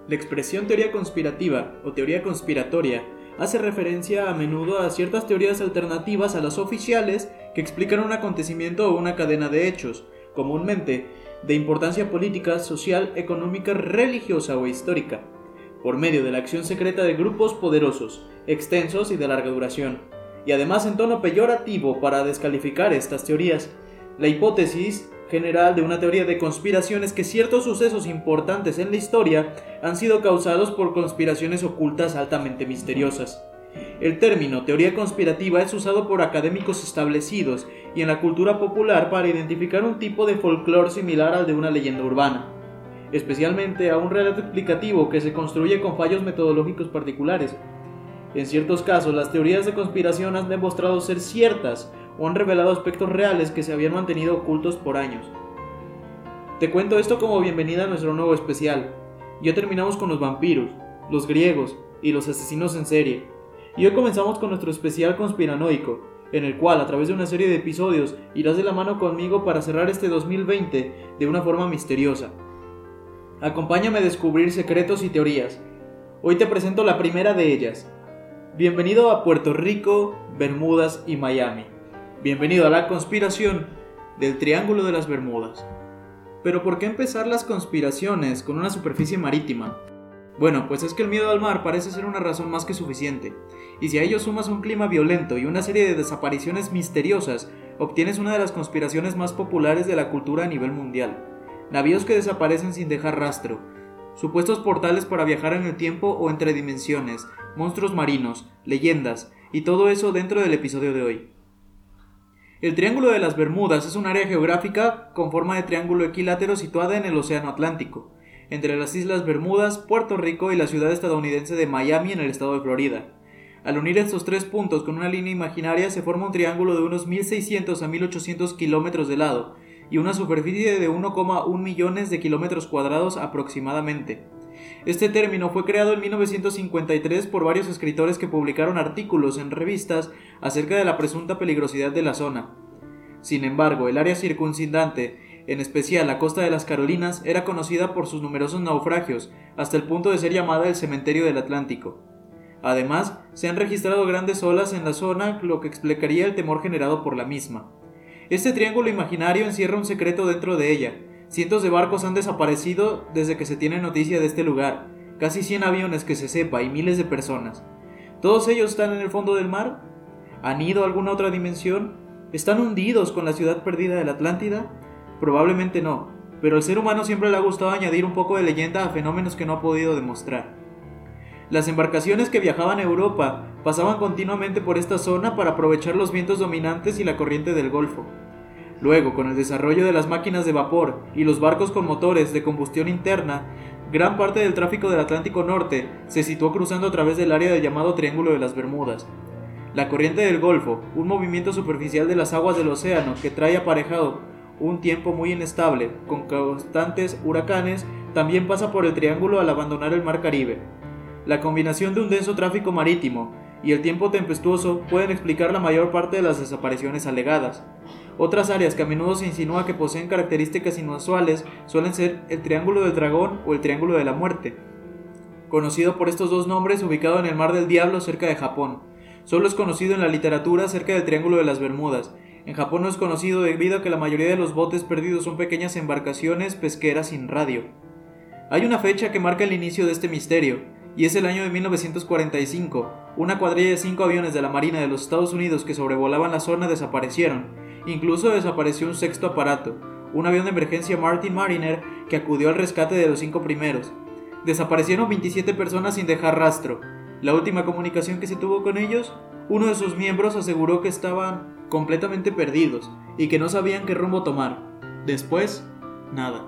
La expresión teoría conspirativa o teoría conspiratoria hace referencia a menudo a ciertas teorías alternativas a las oficiales que explican un acontecimiento o una cadena de hechos, comúnmente de importancia política, social, económica, religiosa o histórica, por medio de la acción secreta de grupos poderosos, extensos y de larga duración, y además en tono peyorativo para descalificar estas teorías. La hipótesis general de una teoría de conspiración es que ciertos sucesos importantes en la historia han sido causados por conspiraciones ocultas altamente misteriosas. El término teoría conspirativa es usado por académicos establecidos y en la cultura popular para identificar un tipo de folclore similar al de una leyenda urbana, especialmente a un relato explicativo que se construye con fallos metodológicos particulares. En ciertos casos, las teorías de conspiración han demostrado ser ciertas o han revelado aspectos reales que se habían mantenido ocultos por años. Te cuento esto como bienvenida a nuestro nuevo especial. Ya terminamos con los vampiros, los griegos y los asesinos en serie. Y hoy comenzamos con nuestro especial conspiranoico, en el cual a través de una serie de episodios irás de la mano conmigo para cerrar este 2020 de una forma misteriosa. Acompáñame a descubrir secretos y teorías. Hoy te presento la primera de ellas. Bienvenido a Puerto Rico, Bermudas y Miami. Bienvenido a la conspiración del Triángulo de las Bermudas. Pero ¿por qué empezar las conspiraciones con una superficie marítima? Bueno, pues es que el miedo al mar parece ser una razón más que suficiente. Y si a ello sumas un clima violento y una serie de desapariciones misteriosas, obtienes una de las conspiraciones más populares de la cultura a nivel mundial. Navíos que desaparecen sin dejar rastro, supuestos portales para viajar en el tiempo o entre dimensiones, monstruos marinos, leyendas, y todo eso dentro del episodio de hoy. El Triángulo de las Bermudas es un área geográfica con forma de triángulo equilátero situada en el Océano Atlántico, entre las Islas Bermudas, Puerto Rico y la ciudad estadounidense de Miami en el estado de Florida. Al unir estos tres puntos con una línea imaginaria se forma un triángulo de unos 1.600 a 1.800 kilómetros de lado y una superficie de 1,1 millones de kilómetros cuadrados aproximadamente. Este término fue creado en 1953 por varios escritores que publicaron artículos en revistas acerca de la presunta peligrosidad de la zona. Sin embargo, el área circundante, en especial la costa de las Carolinas, era conocida por sus numerosos naufragios, hasta el punto de ser llamada el cementerio del Atlántico. Además, se han registrado grandes olas en la zona, lo que explicaría el temor generado por la misma. Este triángulo imaginario encierra un secreto dentro de ella. Cientos de barcos han desaparecido desde que se tiene noticia de este lugar, casi 100 aviones que se sepa y miles de personas. ¿Todos ellos están en el fondo del mar? ¿Han ido a alguna otra dimensión? ¿Están hundidos con la ciudad perdida de la Atlántida? Probablemente no, pero al ser humano siempre le ha gustado añadir un poco de leyenda a fenómenos que no ha podido demostrar. Las embarcaciones que viajaban a Europa pasaban continuamente por esta zona para aprovechar los vientos dominantes y la corriente del Golfo. Luego, con el desarrollo de las máquinas de vapor y los barcos con motores de combustión interna, gran parte del tráfico del Atlántico Norte se situó cruzando a través del área del llamado Triángulo de las Bermudas. La corriente del Golfo, un movimiento superficial de las aguas del océano que trae aparejado un tiempo muy inestable, con constantes huracanes, también pasa por el triángulo al abandonar el mar Caribe. La combinación de un denso tráfico marítimo y el tiempo tempestuoso pueden explicar la mayor parte de las desapariciones alegadas. Otras áreas que a menudo se insinúa que poseen características inusuales suelen ser el Triángulo del Dragón o el Triángulo de la Muerte, conocido por estos dos nombres, ubicado en el Mar del Diablo cerca de Japón. Solo es conocido en la literatura cerca del Triángulo de las Bermudas. En Japón no es conocido debido a que la mayoría de los botes perdidos son pequeñas embarcaciones pesqueras sin radio. Hay una fecha que marca el inicio de este misterio, y es el año de 1945. Una cuadrilla de 5 aviones de la Marina de los Estados Unidos que sobrevolaban la zona desaparecieron. Incluso desapareció un sexto aparato, un avión de emergencia Martin Mariner que acudió al rescate de los 5 primeros. Desaparecieron 27 personas sin dejar rastro. La última comunicación que se tuvo con ellos, uno de sus miembros aseguró que estaban completamente perdidos y que no sabían qué rumbo tomar. Después, nada.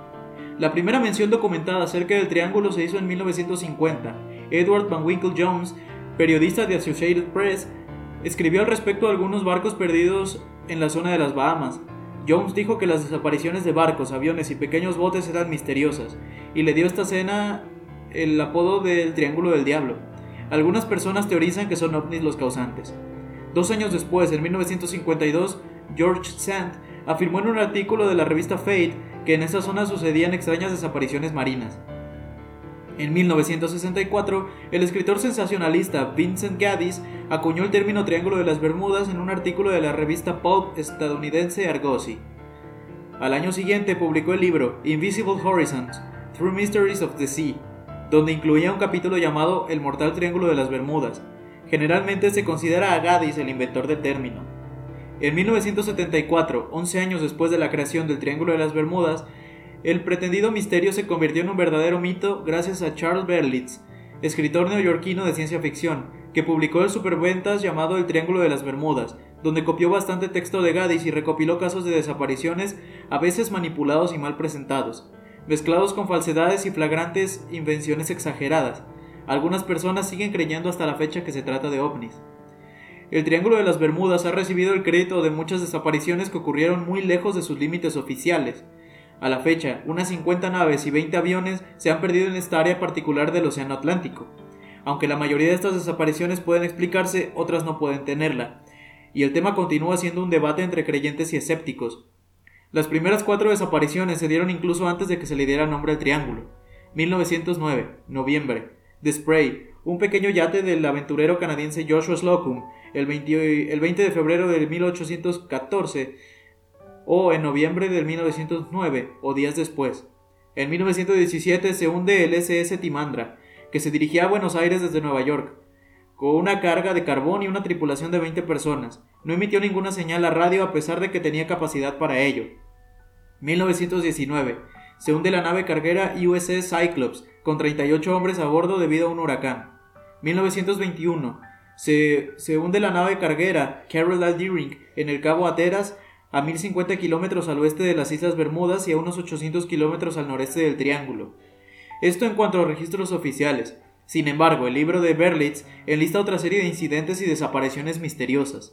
La primera mención documentada acerca del triángulo se hizo en 1950. Edward Van Winkle Jones, periodista de Associated Press, escribió al respecto de algunos barcos perdidos en la zona de las Bahamas. Jones dijo que las desapariciones de barcos, aviones y pequeños botes eran misteriosas, y le dio a esta escena el apodo del Triángulo del Diablo. Algunas personas teorizan que son ovnis los causantes. 2 años después, en 1952, George Sand afirmó en un artículo de la revista Fate que en esa zona sucedían extrañas desapariciones marinas. En 1964, el escritor sensacionalista Vincent Gaddis acuñó el término Triángulo de las Bermudas en un artículo de la revista pulp estadounidense Argosy. Al año siguiente publicó el libro Invisible Horizons, True Mysteries of the Sea, donde incluía un capítulo llamado El mortal Triángulo de las Bermudas. Generalmente se considera a Gaddis el inventor del término. En 1974, 11 años después de la creación del Triángulo de las Bermudas, el pretendido misterio se convirtió en un verdadero mito gracias a Charles Berlitz, escritor neoyorquino de ciencia ficción, que publicó el superventas llamado El Triángulo de las Bermudas, donde copió bastante texto de Gaddis y recopiló casos de desapariciones a veces manipulados y mal presentados, mezclados con falsedades y flagrantes invenciones exageradas. Algunas personas siguen creyendo hasta la fecha que se trata de ovnis. El Triángulo de las Bermudas ha recibido el crédito de muchas desapariciones que ocurrieron muy lejos de sus límites oficiales. A la fecha, unas 50 naves y 20 aviones se han perdido en esta área particular del Océano Atlántico. Aunque la mayoría de estas desapariciones pueden explicarse, otras no pueden tenerla, y el tema continúa siendo un debate entre creyentes y escépticos. Las primeras 4 desapariciones se dieron incluso antes de que se le diera nombre al triángulo. 1909, noviembre, The Spray, un pequeño yate del aventurero canadiense Joshua Slocum, el 20 de febrero de 1814, o en noviembre de 1909, o días después. En 1917 se hunde el SS Timandra, que se dirigía a Buenos Aires desde Nueva York, con una carga de carbón y una tripulación de 20 personas. No emitió ninguna señal a radio a pesar de que tenía capacidad para ello. 1919 se hunde la nave carguera USS Cyclops, con 38 hombres a bordo debido a un huracán. 1921 se hunde la nave carguera Carol L. Deering en el Cabo Hatteras, a 1050 kilómetros al oeste de las Islas Bermudas y a unos 800 kilómetros al noreste del Triángulo. Esto en cuanto a registros oficiales. Sin embargo, el libro de Berlitz enlista otra serie de incidentes y desapariciones misteriosas.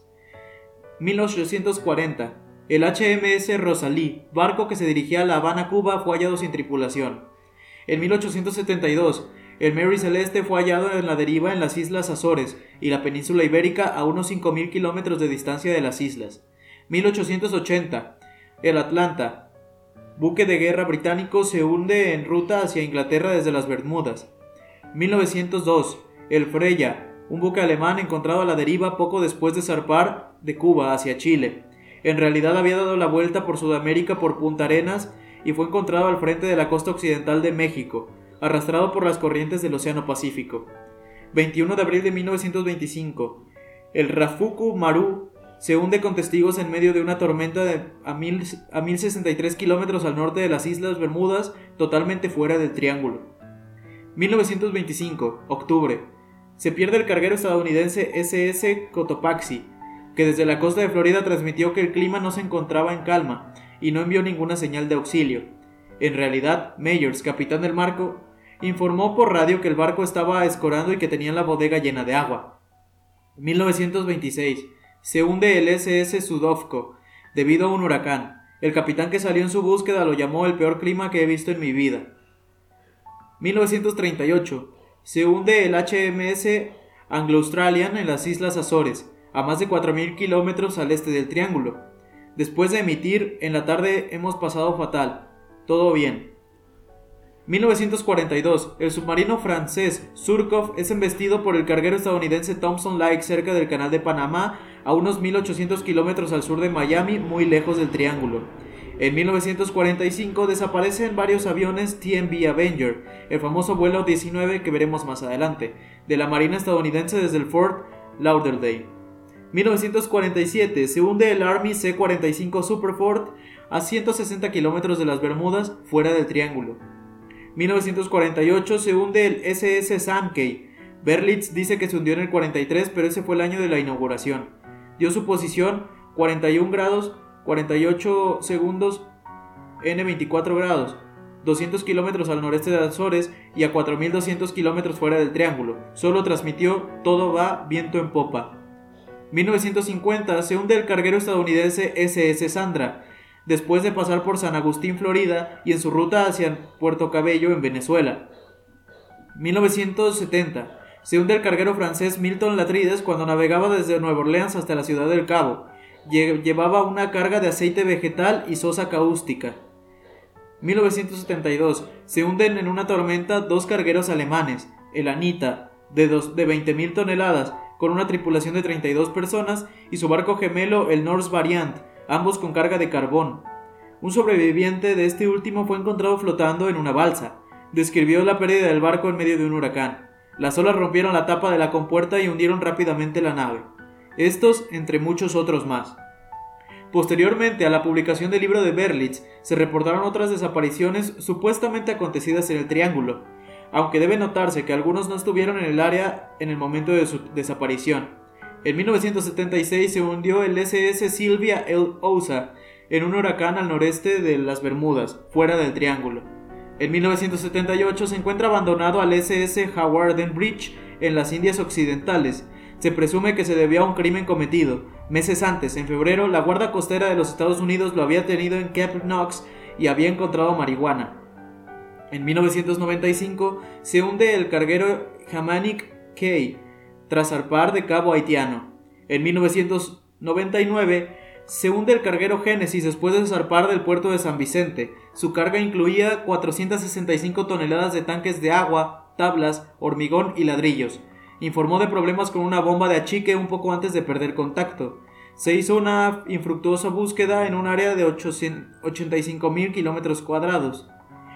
1840. El HMS Rosalie, barco que se dirigía a La Habana, Cuba, fue hallado sin tripulación. En 1872, el Mary Celeste fue hallado en la deriva en las Islas Azores y la península ibérica a unos 5.000 kilómetros de distancia de las islas. 1880. El Atlanta, buque de guerra británico, se hunde en ruta hacia Inglaterra desde las Bermudas. 1902. El Freya, un buque alemán encontrado a la deriva poco después de zarpar de Cuba hacia Chile. En realidad había dado la vuelta por Sudamérica por Punta Arenas y fue encontrado al frente de la costa occidental de México, arrastrado por las corrientes del Océano Pacífico. 21 de abril de 1925. El Rafuku Maru se hunde con testigos en medio de una tormenta a 1063 kilómetros al norte de las Islas Bermudas, totalmente fuera del Triángulo. 1925, octubre. Se pierde el carguero estadounidense SS Cotopaxi, que desde la costa de Florida transmitió que el clima no se encontraba en calma y no envió ninguna señal de auxilio. En realidad, Meyers, capitán del barco, informó por radio que el barco estaba escorando y que tenían la bodega llena de agua. 1926. Se hunde el SS Sudovko debido a un huracán. El capitán que salió en su búsqueda lo llamó el peor clima que he visto en mi vida. 1938. Se hunde el HMS Anglo-Australian en las Islas Azores, a más de 4.000 kilómetros al este del Triángulo. Después de emitir, en la tarde hemos pasado fatal. Todo bien. 1942. El submarino francés Surkov es embestido por el carguero estadounidense Thompson Lake cerca del Canal de Panamá, a unos 1.800 kilómetros al sur de Miami, muy lejos del Triángulo. En 1945 desaparecen varios aviones TMB Avenger, el famoso vuelo 19 que veremos más adelante, de la Marina estadounidense desde el Fort Lauderdale. 1947 se hunde el Army C-45 Superfort a 160 kilómetros de las Bermudas, fuera del Triángulo. 1948 se hunde el SS Sankey. Berlitz dice que se hundió en el 43, pero ese fue el año de la inauguración. Dio su posición 41 grados 48 segundos N 24 grados, 200 kilómetros al noreste de Azores y a 4.200 kilómetros fuera del Triángulo. Solo transmitió todo va viento en popa. 1950 se hunde el carguero estadounidense SS Sandra, después de pasar por San Agustín, Florida, y en su ruta hacia Puerto Cabello, en Venezuela. 1970 se hunde el carguero francés Milton Latrides cuando navegaba desde Nueva Orleans hasta la ciudad del Cabo. Llevaba una carga de aceite vegetal y sosa cáustica. 1972. Se hunden en una tormenta dos cargueros alemanes, el Anita, de 20.000 toneladas, con una tripulación de 32 personas, y su barco gemelo, el Norse Variant, ambos con carga de carbón. Un sobreviviente de este último fue encontrado flotando en una balsa. Describió la pérdida del barco en medio de un huracán. Las olas rompieron la tapa de la compuerta y hundieron rápidamente la nave. Estos, entre muchos otros más. Posteriormente a la publicación del libro de Berlitz, se reportaron otras desapariciones supuestamente acontecidas en el Triángulo, aunque debe notarse que algunos no estuvieron en el área en el momento de su desaparición. En 1976 se hundió el SS Sylvia L. Ouza en un huracán al noreste de las Bermudas, fuera del Triángulo. En 1978 se encuentra abandonado al SS Hawarden Bridge en las Indias Occidentales. Se presume que se debió a un crimen cometido. Meses antes, en febrero, la Guardia Costera de los Estados Unidos lo había tenido en Cape Knox y había encontrado marihuana. En 1995 se hunde el carguero Hamanic Cay tras zarpar de Cabo Haitiano. En 1999 se hunde el carguero Génesis después de zarpar del puerto de San Vicente. Su carga incluía 465 toneladas de tanques de agua, tablas, hormigón y ladrillos. Informó de problemas con una bomba de achique un poco antes de perder contacto. Se hizo una infructuosa búsqueda en un área de 85.000 kilómetros cuadrados.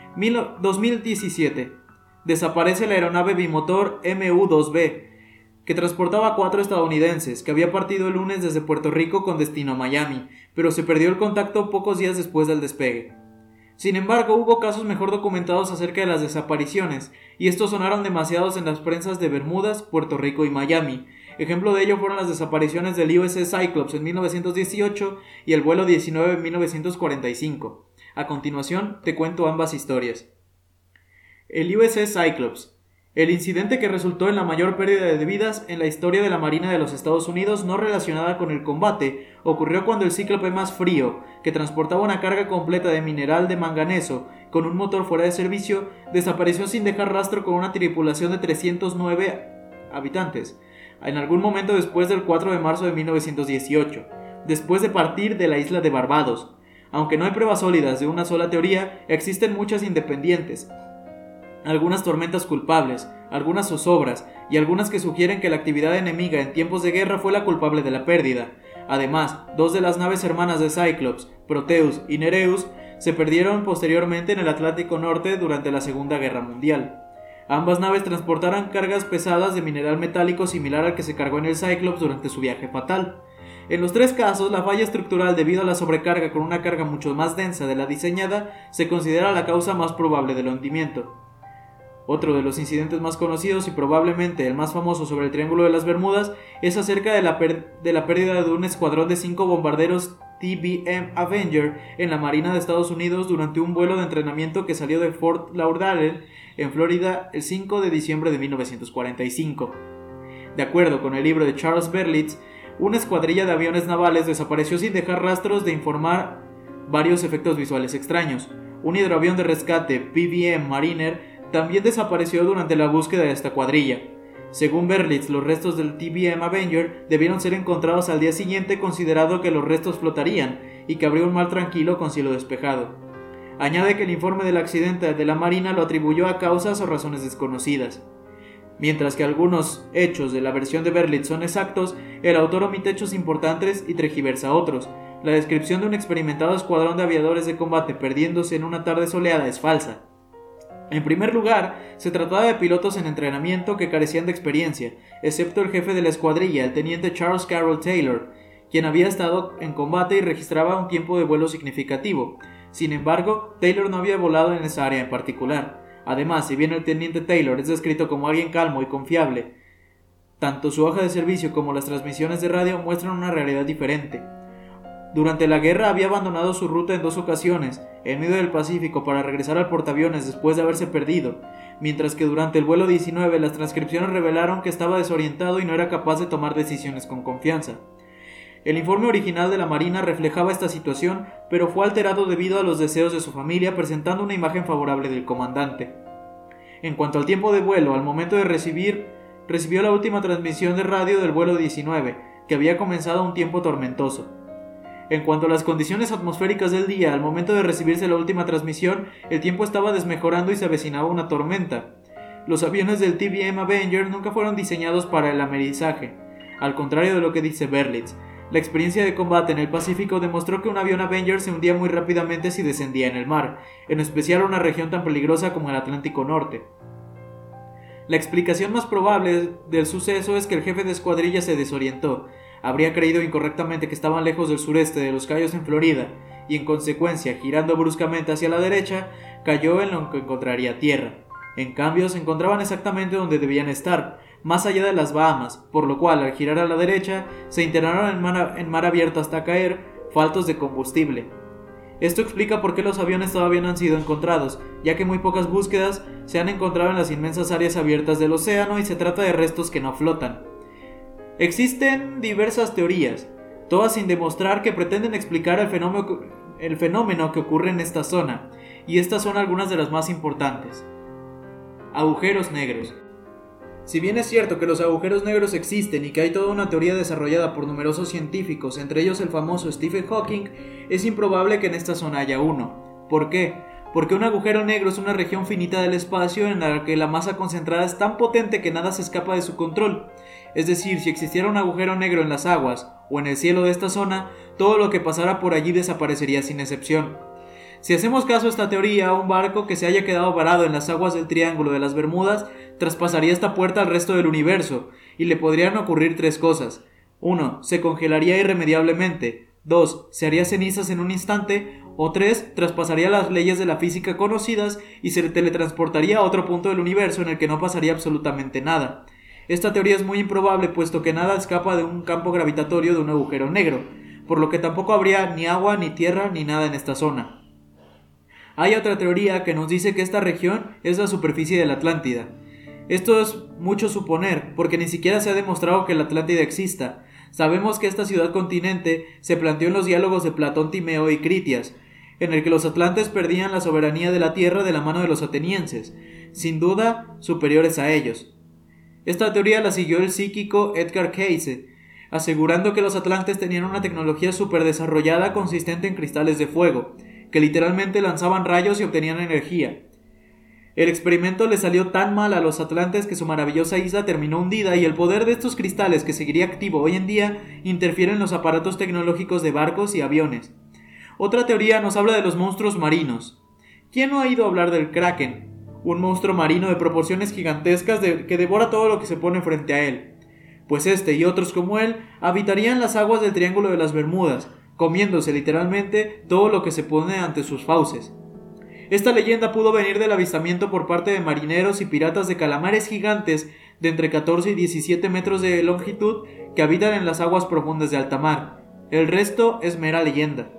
2017. Desaparece la aeronave bimotor MU-2B, que transportaba a 4 estadounidenses, que había partido el lunes desde Puerto Rico con destino a Miami, pero se perdió el contacto pocos días después del despegue. Sin embargo, hubo casos mejor documentados acerca de las desapariciones, y estos sonaron demasiados en las prensas de Bermudas, Puerto Rico y Miami. Ejemplo de ello fueron las desapariciones del USS Cyclops en 1918 y el vuelo 19 en 1945. A continuación, te cuento ambas historias. El USS Cyclops. El incidente que resultó en la mayor pérdida de vidas en la historia de la Marina de los Estados Unidos no relacionada con el combate ocurrió cuando el Cíclope más frío, que transportaba una carga completa de mineral de manganeso con un motor fuera de servicio, desapareció sin dejar rastro con una tripulación de 309 habitantes, en algún momento después del 4 de marzo de 1918, después de partir de la isla de Barbados. Aunque no hay pruebas sólidas de una sola teoría, existen muchas independientes. Algunas tormentas culpables, algunas zozobras y algunas que sugieren que la actividad enemiga en tiempos de guerra fue la culpable de la pérdida. Además, 2 de las naves hermanas de Cyclops, Proteus y Nereus, se perdieron posteriormente en el Atlántico Norte durante la Segunda Guerra Mundial. Ambas naves transportaron cargas pesadas de mineral metálico similar al que se cargó en el Cyclops durante su viaje fatal. En los 3 casos, la falla estructural debido a la sobrecarga con una carga mucho más densa de la diseñada se considera la causa más probable del hundimiento. Otro de los incidentes más conocidos y probablemente el más famoso sobre el Triángulo de las Bermudas es acerca de la pérdida de un escuadrón de 5 bombarderos TBM Avenger en la Marina de Estados Unidos durante un vuelo de entrenamiento que salió de Fort Lauderdale, en Florida, el 5 de diciembre de 1945. De acuerdo con el libro de Charles Berlitz, una escuadrilla de aviones navales desapareció sin dejar rastros de informar varios efectos visuales extraños. Un hidroavión de rescate, PBM Mariner, también desapareció durante la búsqueda de esta cuadrilla. Según Berlitz, los restos del TBM Avenger debieron ser encontrados al día siguiente, considerado que los restos flotarían y que habría un mar tranquilo con cielo despejado. Añade que el informe del accidente de la Marina lo atribuyó a causas o razones desconocidas. Mientras que algunos hechos de la versión de Berlitz son exactos, el autor omite hechos importantes y tergiversa otros. La descripción de un experimentado escuadrón de aviadores de combate perdiéndose en una tarde soleada es falsa. En primer lugar, se trataba de pilotos en entrenamiento que carecían de experiencia, excepto el jefe de la escuadrilla, el teniente Charles Carroll Taylor, quien había estado en combate y registraba un tiempo de vuelo significativo. Sin embargo, Taylor no había volado en esa área en particular. Además, si bien el teniente Taylor es descrito como alguien calmo y confiable, tanto su hoja de servicio como las transmisiones de radio muestran una realidad diferente. Durante la guerra había abandonado su ruta en 2 ocasiones, en medio del Pacífico, para regresar al portaaviones después de haberse perdido, mientras que durante el vuelo 19 las transcripciones revelaron que estaba desorientado y no era capaz de tomar decisiones con confianza. El informe original de la Marina reflejaba esta situación, pero fue alterado debido a los deseos de su familia, presentando una imagen favorable del comandante. En cuanto al tiempo de vuelo, al momento de recibió la última transmisión de radio del vuelo 19, que había comenzado un tiempo tormentoso. En cuanto a las condiciones atmosféricas del día, al momento de recibirse la última transmisión, el tiempo estaba desmejorando y se avecinaba una tormenta. Los aviones del TBM Avenger nunca fueron diseñados para el amerizaje, al contrario de lo que dice Berlitz. La experiencia de combate en el Pacífico demostró que un avión Avenger se hundía muy rápidamente si descendía en el mar, en especial una región tan peligrosa como el Atlántico Norte. La explicación más probable del suceso es que el jefe de escuadrilla se desorientó. Habría creído incorrectamente que estaban lejos del sureste de Los Cayos en Florida, y en consecuencia, girando bruscamente hacia la derecha, cayó en lo que encontraría tierra. En cambio, se encontraban exactamente donde debían estar, más allá de las Bahamas, por lo cual, al girar a la derecha, se internaron en mar abierto hasta caer, faltos de combustible. Esto explica por qué los aviones todavía no han sido encontrados, ya que muy pocas búsquedas se han encontrado en las inmensas áreas abiertas del océano y se trata de restos que no flotan. Existen diversas teorías, todas sin demostrar, que pretenden explicar el fenómeno que ocurre en esta zona, y estas son algunas de las más importantes. Agujeros negros. Si bien es cierto que los agujeros negros existen y que hay toda una teoría desarrollada por numerosos científicos, entre ellos el famoso Stephen Hawking, es improbable que en esta zona haya uno. ¿Por qué? Porque un agujero negro es una región finita del espacio en la que la masa concentrada es tan potente que nada se escapa de su control. Es decir, si existiera un agujero negro en las aguas o en el cielo de esta zona, todo lo que pasara por allí desaparecería sin excepción. Si hacemos caso a esta teoría, un barco que se haya quedado varado en las aguas del Triángulo de las Bermudas traspasaría esta puerta al resto del universo, y le podrían ocurrir tres cosas. 1. Se congelaría irremediablemente. 2. Se haría cenizas en un instante. O 3. Traspasaría las leyes de la física conocidas y se teletransportaría a otro punto del universo en el que no pasaría absolutamente nada. Esta teoría es muy improbable, puesto que nada escapa de un campo gravitatorio de un agujero negro, por lo que tampoco habría ni agua, ni tierra, ni nada en esta zona. Hay otra teoría que nos dice que esta región es la superficie de la Atlántida. Esto es mucho suponer, porque ni siquiera se ha demostrado que la Atlántida exista. Sabemos que esta ciudad-continente se planteó en los diálogos de Platón, Timeo y Critias, en el que los atlantes perdían la soberanía de la tierra de la mano de los atenienses, sin duda superiores a ellos. Esta teoría la siguió el psíquico Edgar Cayce, asegurando que los atlantes tenían una tecnología superdesarrollada consistente en cristales de fuego, que literalmente lanzaban rayos y obtenían energía. El experimento le salió tan mal a los atlantes que su maravillosa isla terminó hundida, y el poder de estos cristales, que seguiría activo hoy en día, interfiere en los aparatos tecnológicos de barcos y aviones. Otra teoría nos habla de los monstruos marinos. ¿Quién no ha oído hablar del Kraken? Un monstruo marino de proporciones gigantescas que devora todo lo que se pone frente a él. Pues este y otros como él habitarían las aguas del Triángulo de las Bermudas, comiéndose literalmente todo lo que se pone ante sus fauces. Esta leyenda pudo venir del avistamiento por parte de marineros y piratas de calamares gigantes de entre 14 y 17 metros de longitud que habitan en las aguas profundas de alta mar. El resto es mera leyenda.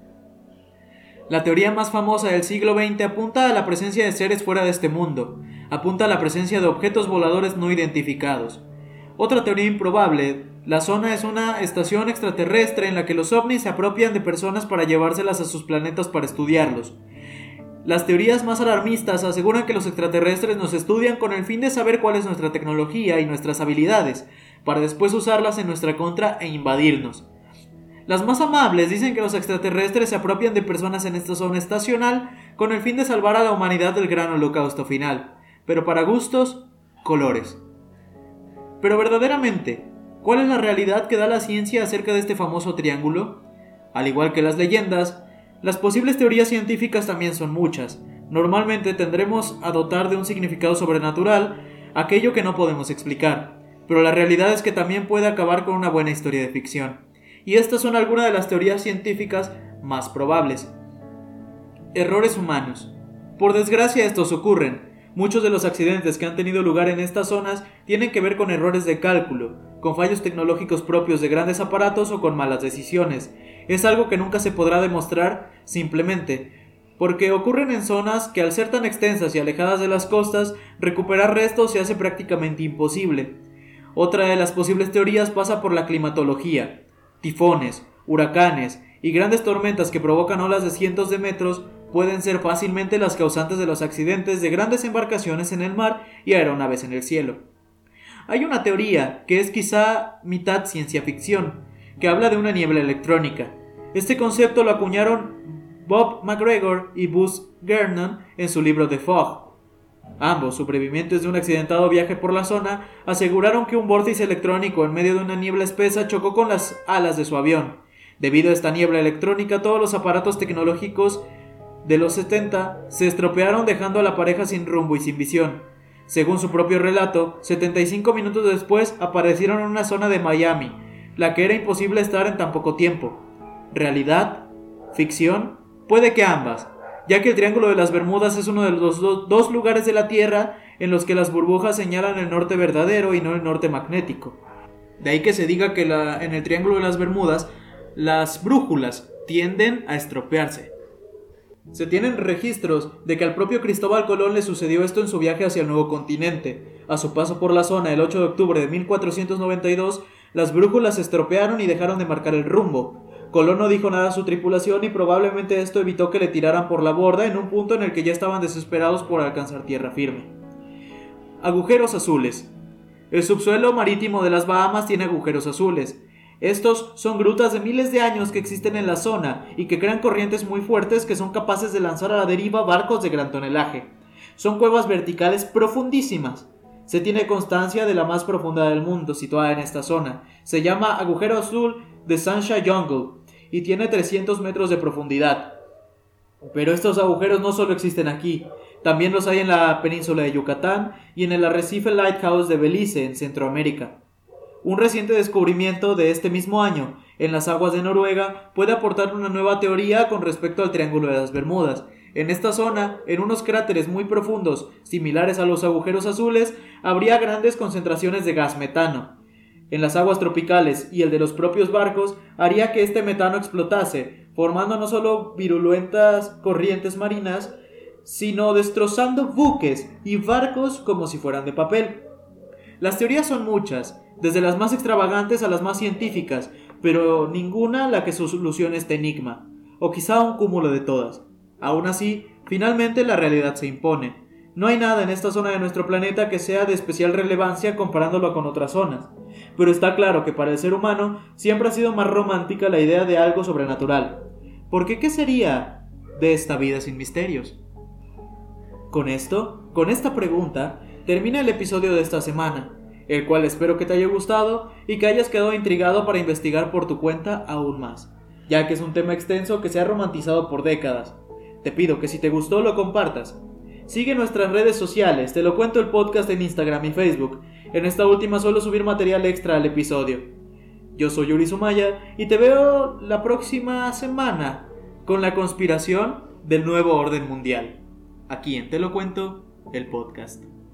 La teoría más famosa del siglo XX apunta a la presencia de seres fuera de este mundo, apunta a la presencia de objetos voladores no identificados. Otra teoría improbable: la zona es una estación extraterrestre en la que los ovnis se apropian de personas para llevárselas a sus planetas para estudiarlos. Las teorías más alarmistas aseguran que los extraterrestres nos estudian con el fin de saber cuál es nuestra tecnología y nuestras habilidades, para después usarlas en nuestra contra e invadirnos. Las más amables dicen que los extraterrestres se apropian de personas en esta zona estacional con el fin de salvar a la humanidad del gran holocausto final, pero para gustos, colores. Pero verdaderamente, ¿cuál es la realidad que da la ciencia acerca de este famoso triángulo? Al igual que las leyendas, las posibles teorías científicas también son muchas. Normalmente tendremos a dotar de un significado sobrenatural aquello que no podemos explicar, pero la realidad es que también puede acabar con una buena historia de ficción. Y estas son algunas de las teorías científicas más probables. Errores humanos. Por desgracia, estos ocurren. Muchos de los accidentes que han tenido lugar en estas zonas tienen que ver con errores de cálculo, con fallos tecnológicos propios de grandes aparatos o con malas decisiones. Es algo que nunca se podrá demostrar simplemente porque ocurren en zonas que, al ser tan extensas y alejadas de las costas, recuperar restos se hace prácticamente imposible. Otra de las posibles teorías pasa por la climatología. Tifones, huracanes y grandes tormentas que provocan olas de cientos de metros pueden ser fácilmente las causantes de los accidentes de grandes embarcaciones en el mar y aeronaves en el cielo. Hay una teoría que es quizá mitad ciencia ficción, que habla de una niebla electrónica. Este concepto lo acuñaron Bob McGregor y Buzz Gernon en su libro The Fog. Ambos, sobrevivientes de un accidentado viaje por la zona, aseguraron que un vórtice electrónico en medio de una niebla espesa chocó con las alas de su avión. Debido a esta niebla electrónica, todos los aparatos tecnológicos de los 70 se estropearon, dejando a la pareja sin rumbo y sin visión. Según su propio relato, 75 minutos después aparecieron en una zona de Miami, la que era imposible estar en tan poco tiempo. ¿Realidad? ¿Ficción? Puede que ambas, ya que el Triángulo de las Bermudas es uno de los dos lugares de la Tierra en los que las burbujas señalan el norte verdadero y no el norte magnético. De ahí que se diga que en el Triángulo de las Bermudas las brújulas tienden a estropearse. Se tienen registros de que al propio Cristóbal Colón le sucedió esto en su viaje hacia el nuevo continente. A su paso por la zona el 8 de octubre de 1492, las brújulas se estropearon y dejaron de marcar el rumbo. Colón no dijo nada a su tripulación y probablemente esto evitó que le tiraran por la borda en un punto en el que ya estaban desesperados por alcanzar tierra firme. Agujeros azules. El subsuelo marítimo de las Bahamas tiene agujeros azules. Estos son grutas de miles de años que existen en la zona y que crean corrientes muy fuertes que son capaces de lanzar a la deriva barcos de gran tonelaje. Son cuevas verticales profundísimas. Se tiene constancia de la más profunda del mundo situada en esta zona. Se llama agujero azul de Sunshine Jungle y tiene 300 metros de profundidad. Pero estos agujeros no solo existen aquí, también los hay en la península de Yucatán y en el arrecife Lighthouse de Belice, en Centroamérica. Un reciente descubrimiento de este mismo año en las aguas de Noruega puede aportar una nueva teoría con respecto al Triángulo de las Bermudas. En esta zona, en unos cráteres muy profundos, similares a los agujeros azules, habría grandes concentraciones de gas metano. En las aguas tropicales y el de los propios barcos haría que este metano explotase, formando no solo virulentas corrientes marinas, sino destrozando buques y barcos como si fueran de papel. Las teorías son muchas, desde las más extravagantes a las más científicas, pero ninguna la que solucione este enigma, o quizá un cúmulo de todas. Aún así, finalmente la realidad se impone. No hay nada en esta zona de nuestro planeta que sea de especial relevancia comparándolo con otras zonas, pero está claro que para el ser humano siempre ha sido más romántica la idea de algo sobrenatural. Porque ¿qué sería de esta vida sin misterios? Con esta pregunta, termina el episodio de esta semana, el cual espero que te haya gustado y que hayas quedado intrigado para investigar por tu cuenta aún más, ya que es un tema extenso que se ha romantizado por décadas. Te pido que si te gustó lo compartas. Sigue nuestras redes sociales, Te lo cuento el podcast en Instagram y Facebook. En esta última suelo subir material extra al episodio. Yo soy Yuri Sumaya y te veo la próxima semana con la conspiración del nuevo orden mundial. Aquí en Te lo cuento el podcast.